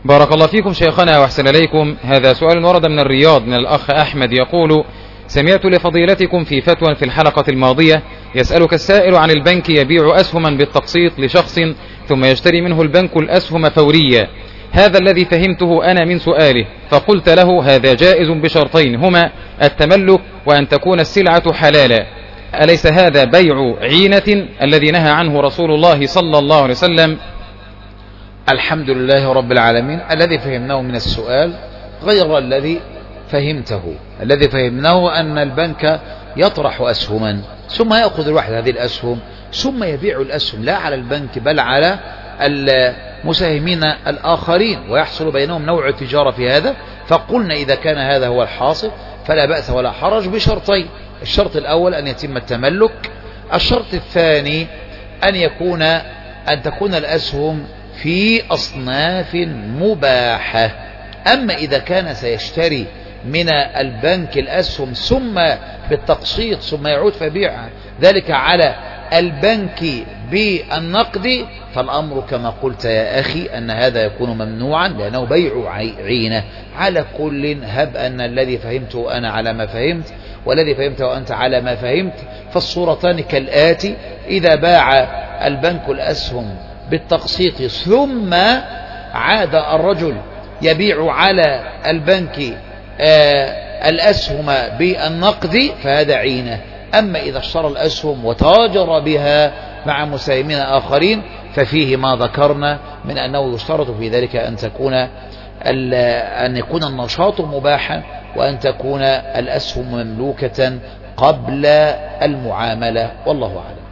بارك الله فيكم شيخنا وأحسن إليكم. هذا سؤال ورد من الرياض من الأخ أحمد يقول: سمعت لفضيلتكم في فتوى في الحلقة الماضية يسألك السائل عن البنك يبيع أسهما بالتقسيط لشخص ثم يشتري منه البنك الأسهم فوريا، هذا الذي فهمته أنا من سؤاله، فقلت له هذا جائز بشرطين هما التملك وأن تكون السلعة حلالا، أليس هذا بيع عينة الذي نهى عنه رسول الله صلى الله عليه وسلم؟ الحمد لله رب العالمين. الذي فهمناه من السؤال غير الذي فهمته. الذي فهمناه أن البنك يطرح أسهما ثم يأخذ الواحد هذه الأسهم ثم يبيع الأسهم لا على البنك بل على المساهمين الآخرين، ويحصل بينهم نوع التجارة في هذا. فقلنا إذا كان هذا هو الحاصل فلا بأس ولا حرج بشرطين: الشرط الأول أن يتم التملك، الشرط الثاني أن تكون الأسهم في أصناف مباحة. أما إذا كان سيشتري من البنك الأسهم ثم بالتقسيط ثم يعود فيبيع ذلك على البنك بالنقد، فالأمر كما قلت يا أخي أن هذا يكون ممنوعا لأنه بيع عينة. على كل هب أن الذي فهمته أنا على ما فهمت والذي فهمته أنت على ما فهمت، فالصورتان كالآتي: إذا باع البنك الأسهم بالتقسيط ثم عاد الرجل يبيع على البنك الأسهم بالنقد فهذا عينة. أما إذا اشترى الأسهم وتاجر بها مع مساهمين آخرين ففيه ما ذكرنا من أنه يشترط في ذلك أن يكون النشاط مباحا وأن تكون الأسهم مملوكة قبل المعاملة، والله أعلم.